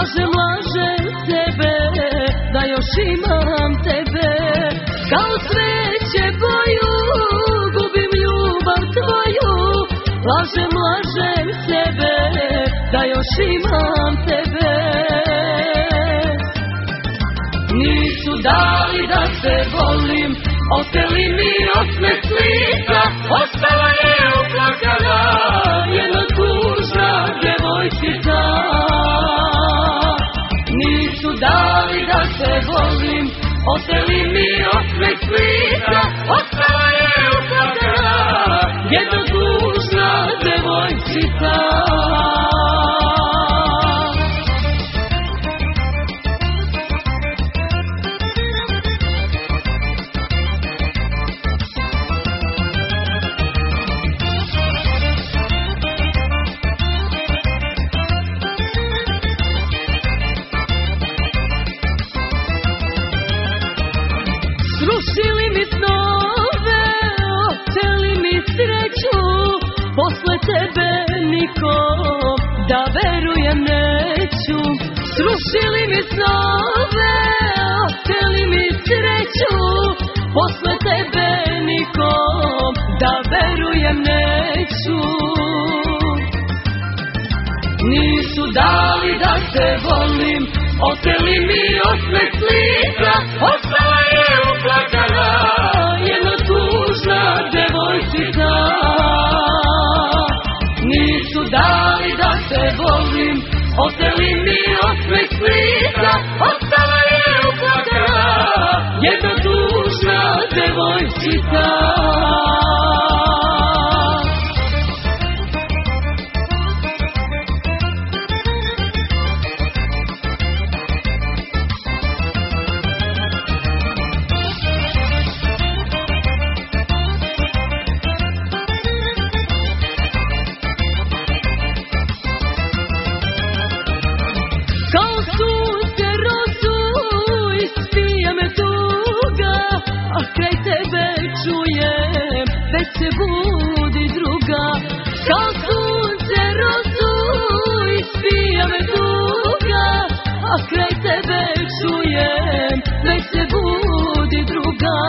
lažem tebe, da još imam tebe. Kao cveće boju, gubim ljubav tvoju. Lažem tebe, da još imam tebe. Nisu dali da te volim, oteli mi osmeh s lica. Ostala je uplakana jedna tužna djevojčica. Nisu dali da te volim, oteli mi osmeh s lica. Ostala je uplakana jedna tužna djevojčica. Srušili mi snove, oteli mi sreću. Posle tebe nikom da verujem neću. Srušili mi snove, oteli mi sreću. Posle tebe nikom da verujem neću. Nisu dali da te volim, oteli mi osmeh s lica. Ostala je uplakana jedna tužna djevojčica. Nisu dali da te volim, oteli mi osmeh s lica. Ostala je uplakana jedna tužna djevojčica. Kao sunce rozu ispija me tuga, a kraj tebe čujem već se budi druga. Kao sunce rozu ispija me tuga, a kraj tebe čujem već se budi druga.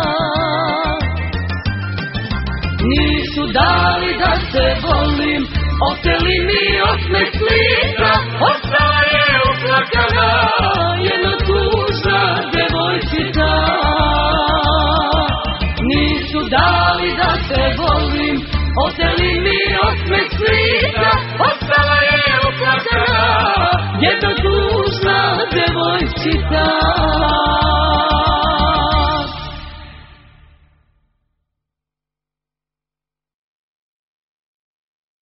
Nisu dali da te volim, oteli mi osmeh s lica. Ostala je uplakana jedna tužna djevojčica. Nisu dali da te volim, oteli mi osmeh s lica. Ostala je uplakana jedna tužna djevojčica.